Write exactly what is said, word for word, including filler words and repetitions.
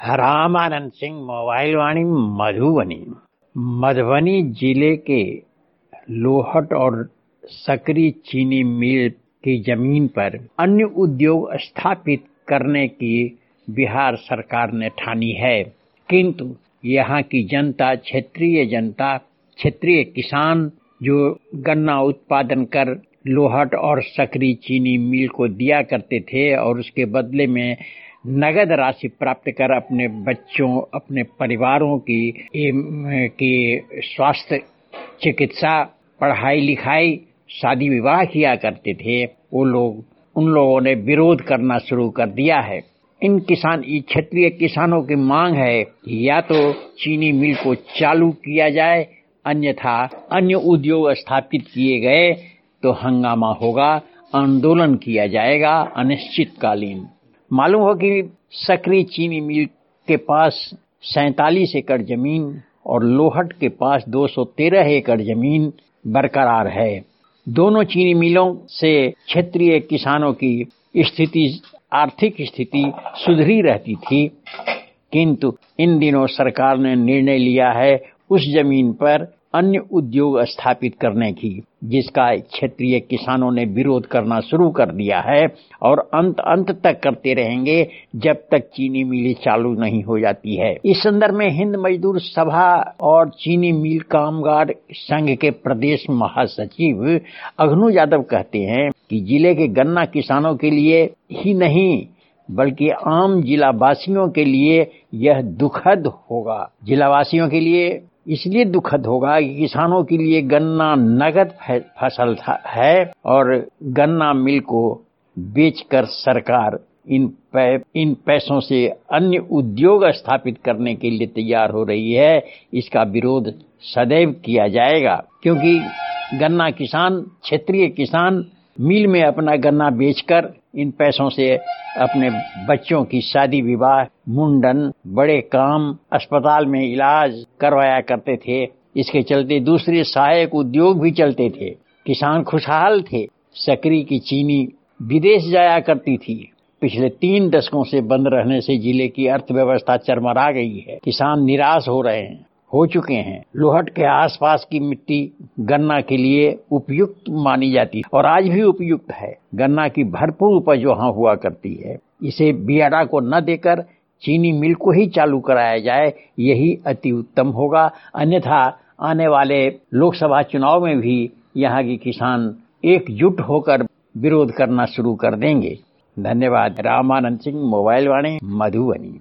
Ramanand Singh mobile Vani Madhubani. Madhubani जिले के लोहट और सकरी चीनी मिल की जमीन पर अन्य उद्योग स्थापित करने की बिहार सरकार ने ठानी है, किंतु यहाँ की जनता, क्षेत्रीय जनता, क्षेत्रीय किसान जो गन्ना उत्पादन कर लोहट और सकरी चीनी मिल को दिया करते थे और उसके बदले में नगद राशि प्राप्त कर अपने बच्चों, अपने परिवारों की की स्वास्थ्य, चिकित्सा, पढ़ाई लिखाई, शादी विवाह किया करते थे, वो लोग उन लोगों ने विरोध करना शुरू कर दिया है। इन किसान क्षेत्रीय किसानों की मांग है कि या तो चीनी मिल को चालू किया जाए, अन्यथा अन्य उद्योग स्थापित किए गए तो हंगामा होगा, आंदोलन किया जाएगा अनिश्चितकालीन। मालूम हो कि सकरी चीनी मिल के पास सैंतालीस एकड़ जमीन और लोहट के पास दो सौ तेरह एकड़ जमीन बरकरार है। दोनों चीनी मिलों से क्षेत्रीय किसानों की स्थिति, आर्थिक स्थिति सुधरी रहती थी, किंतु इन दिनों सरकार ने निर्णय लिया है उस जमीन पर अन्य उद्योग स्थापित करने की, जिसका क्षेत्रीय किसानों ने विरोध करना शुरू कर दिया है और अंत अंत तक करते रहेंगे जब तक चीनी मिल चालू नहीं हो जाती है। इस संदर्भ में हिंद मजदूर सभा और चीनी मिल कामगार संघ के प्रदेश महासचिव अघनू यादव कहते हैं कि जिले के गन्ना किसानों के लिए ही नहीं बल्कि आम जिला वासियों के लिए यह दुखद होगा। जिला वासियों के लिए इसलिए दुखद होगा कि किसानों के लिए गन्ना नगद फसल है और गन्ना मिल को बेचकर सरकार इन पै, इन पैसों से अन्य उद्योग स्थापित करने के लिए तैयार हो रही है। इसका विरोध सदैव किया जाएगा, क्योंकि गन्ना किसान, क्षेत्रीय किसान मिल में अपना गन्ना बेचकर इन पैसों से अपने बच्चों की शादी विवाह, मुंडन, बड़े काम, अस्पताल में इलाज करवाया करते थे। इसके चलते दूसरे सहायक उद्योग भी चलते थे, किसान खुशहाल थे। सकरी की चीनी विदेश जाया करती थी। पिछले तीन दशकों से बंद रहने से जिले की अर्थव्यवस्था चरमरा गई है। किसान निराश हो रहे हैं, हो चुके हैं। लोहट के आसपास की मिट्टी गन्ना के लिए उपयुक्त मानी जाती और आज भी उपयुक्त है। गन्ना की भरपूर उपज वहां हुआ करती है। इसे बियाड़ा को न देकर चीनी मिल को ही चालू कराया जाए, यही अति उत्तम होगा। अन्यथा आने वाले लोकसभा चुनाव में भी यहाँ के किसान एकजुट होकर विरोध करना शुरू कर देंगे। धन्यवाद। रामानंद सिंह, मोबाइल वाणी, मधुबनी।